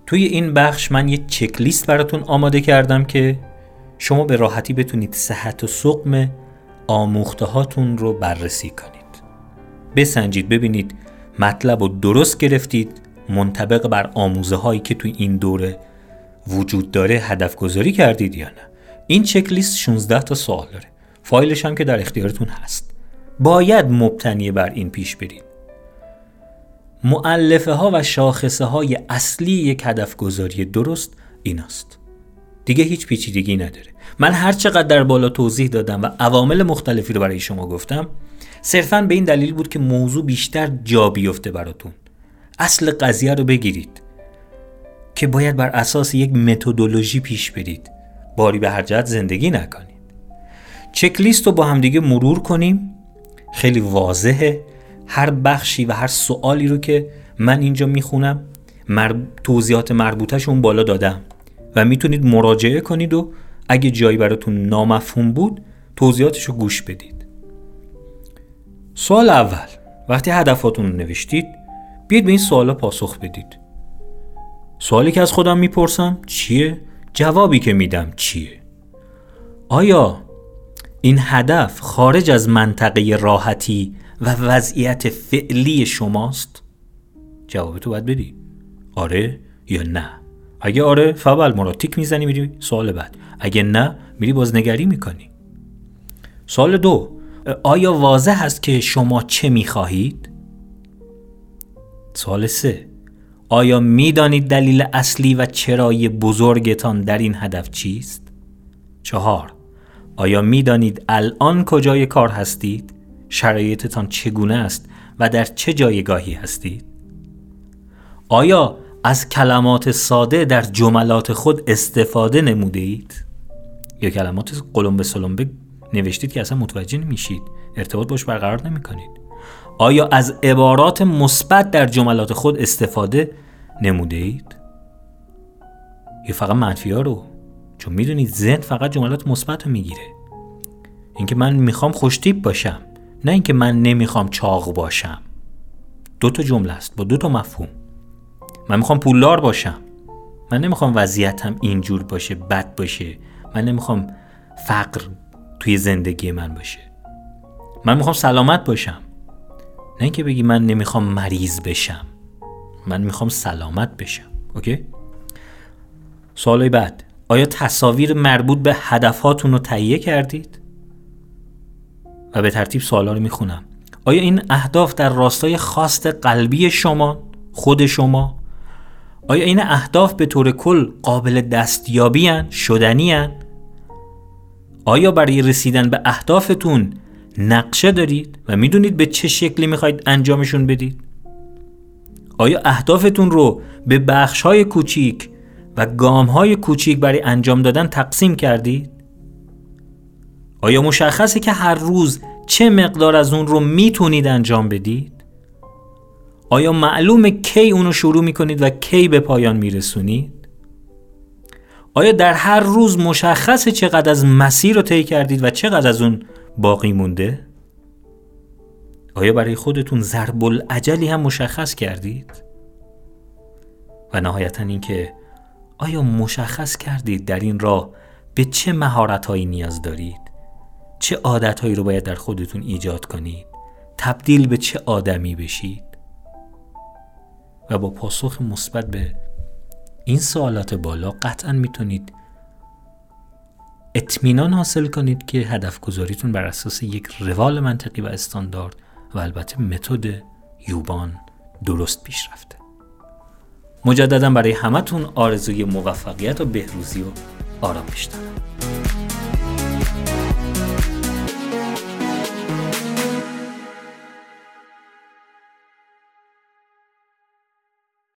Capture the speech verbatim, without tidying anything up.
توی این بخش من یه چک لیست براتون آماده کردم که شما به راحتی بتونید صحت و سقم آموخته هاتون رو بررسی کنید. بسنجید ببینید مطلب رو درست گرفتید، منطبق بر آموزه هایی که توی این دوره وجود داره هدف گذاری کردید یا نه. این چک لیست شانزده تا سوال داره. فایلش هم که در اختیارتون هست. باید مبتنی بر این پیش برید. مؤلفه ها و شاخصه های اصلی یک هدف گذاری درست این است. دیگه هیچ پیچیدگی نداره. من هر چقدر در بالا توضیح دادم و عوامل مختلفی رو برای شما گفتم، صرفاً به این دلیل بود که موضوع بیشتر جا بیفته براتون. اصل قضیه رو بگیرید که باید بر اساس یک متدولوژی پیش برید. باری به هر جهت زندگی نکنید. چک لیست رو با هم دیگه مرور کنیم. خیلی واضحه. هر بخشی و هر سوالی رو که من اینجا میخونم مر... توضیحات مربوطه‌ش اون بالا دادم و میتونید مراجعه کنید و اگه جایی براتون نامفهوم بود توضیحاتش رو گوش بدید. سوال اول، وقتی هدفاتون رو نوشتید بیاید به این سوالا پاسخ بدید. سوالی که از خودم میپرسم چیه؟ جوابی که میدم چیه؟ آیا این هدف خارج از منطقه راحتی و وضعیت فعلی شماست؟ جوابتو باید بدی. آره یا نه؟ اگه آره فبل مرا تیک میزنی میری سوال بعد. اگه نه میری بازنگری میکنی. سوال دو، آیا واضح هست که شما چه میخواهید؟ سوال سه، آیا میدانید دلیل اصلی و چرایی بزرگتان در این هدف چیست؟ چهار، آیا میدانید الان کجای کار هستید؟ شرایطتان چگونه است و در چه جایگاهی هستید؟ آیا از کلمات ساده در جملات خود استفاده نموده اید؟ یا کلمات قلمبه سلمبه نوشتید که اصلا متوجه نمیشید، ارتباط باش برقرار نمی کنید؟ آیا از عبارات مثبت در جملات خود استفاده نموده اید؟ یا فقط منفی ها رو؟ چون میدونید ذهن فقط جملات مثبت رو میگیره. اینکه من میخوام خوشتیپ باشم، نه اینکه من نمیخوام چاق باشم. دو تا جمله است با دو تا مفهوم. من میخوام پولدار باشم، من نمیخوام وضعیتم اینجور باشه، بد باشه. من نمیخوام فقر توی زندگی من باشه. من میخوام سلامت باشم، نه اینکه بگی من نمیخوام مریض بشم، من میخوام سلامت بشم. اوکی؟ سوالای بعد، آیا تصاویر مربوط به هدفاتون رو تهیه کردید؟ و به ترتیب سوالا رو میخونم. آیا این اهداف در راستای خواست قلبی شما، خود شما؟ آیا این اهداف به طور کل قابل دستیابی هن؟ شدنی هن؟ آیا برای رسیدن به اهدافتون نقشه دارید و میدونید به چه شکلی میخواید انجامشون بدید؟ آیا اهدافتون رو به بخش‌های کوچیک و گام‌های کوچیک برای انجام دادن تقسیم کردید؟ آیا مشخصه که هر روز چه مقدار از اون رو میتونید انجام بدید؟ آیا معلومه کی اونو شروع میکنید و کی به پایان میرسونید؟ آیا در هر روز مشخصه چقدر از مسیر رو طی کردید و چقدر از اون باقی مونده؟ آیا برای خودتون ضرب الاجلی هم مشخص کردید؟ و نهایتاً این که آیا مشخص کردید در این راه به چه مهارت‌هایی نیاز دارید؟ چه عادت‌هایی رو باید در خودتون ایجاد کنید؟ تبدیل به چه آدمی بشید؟ و با پاسخ مثبت به این سوالات بالا قطعاً میتونید اطمینان حاصل کنید که هدف گذاریتون بر اساس یک روال منطقی و استاندارد و البته متد یوبان درست پیش رفته. مجددا برای همتون آرزوی موفقیت و بهروزی و آرامش دارم.